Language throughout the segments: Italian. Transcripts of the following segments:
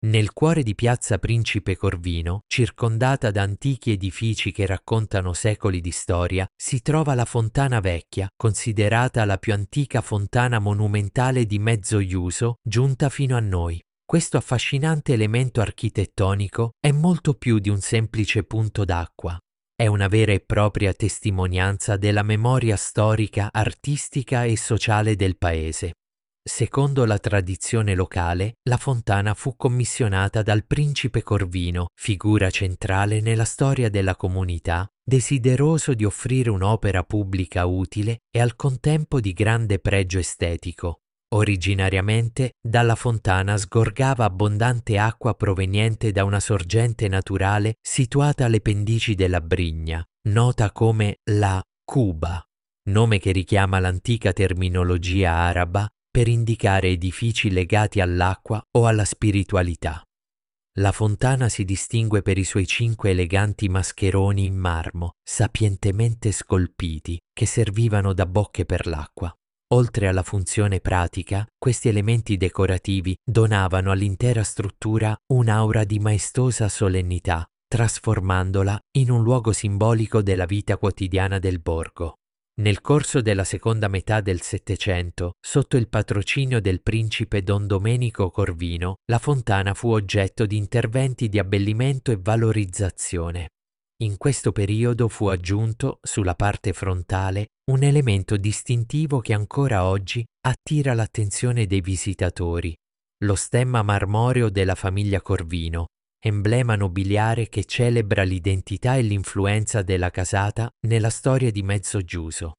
Nel cuore di Piazza Principe Corvino, circondata da antichi edifici che raccontano secoli di storia, si trova la Fontana Vecchia, considerata la più antica fontana monumentale di Mezzogiuso giunta fino a noi. Questo affascinante elemento architettonico è molto più di un semplice punto d'acqua. È una vera e propria testimonianza della memoria storica, artistica e sociale del paese. Secondo la tradizione locale, la fontana fu commissionata dal principe Corvino, figura centrale nella storia della comunità, desideroso di offrire un'opera pubblica utile e al contempo di grande pregio estetico. Originariamente, dalla fontana sgorgava abbondante acqua proveniente da una sorgente naturale situata alle pendici della Brigna, nota come la Cuba, nome che richiama l'antica terminologia araba per indicare edifici legati all'acqua o alla spiritualità. La fontana si distingue per i suoi 5 eleganti mascheroni in marmo, sapientemente scolpiti, che servivano da bocche per l'acqua. Oltre alla funzione pratica, questi elementi decorativi donavano all'intera struttura un'aura di maestosa solennità, trasformandola in un luogo simbolico della vita quotidiana del borgo. Nel corso della seconda metà del Settecento, sotto il patrocinio del principe Don Domenico Corvino, la fontana fu oggetto di interventi di abbellimento e valorizzazione. In questo periodo fu aggiunto, sulla parte frontale, un elemento distintivo che ancora oggi attira l'attenzione dei visitatori: lo stemma marmoreo della famiglia Corvino, emblema nobiliare che celebra l'identità e l'influenza della casata nella storia di Mezzogiuso.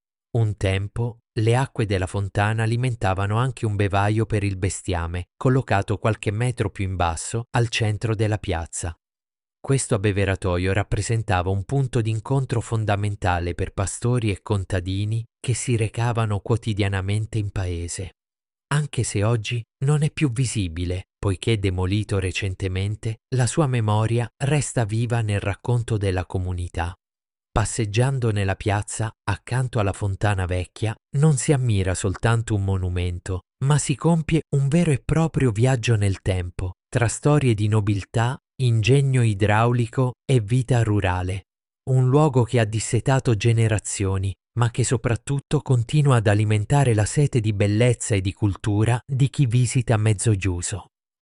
Un tempo, le acque della fontana alimentavano anche un bevaio per il bestiame, collocato qualche metro più in basso al centro della piazza. Questo abbeveratoio rappresentava un punto d'incontro fondamentale per pastori e contadini che si recavano quotidianamente in paese. Anche se oggi non è più visibile, poiché demolito recentemente, la sua memoria resta viva nel racconto della comunità. Passeggiando nella piazza, accanto alla Fontana Vecchia, non si ammira soltanto un monumento, ma si compie un vero e proprio viaggio nel tempo, tra storie di nobiltà, ingegno idraulico e vita rurale. Un luogo che ha dissetato generazioni, ma che soprattutto continua ad alimentare la sete di bellezza e di cultura di chi visita Mezzogiuso.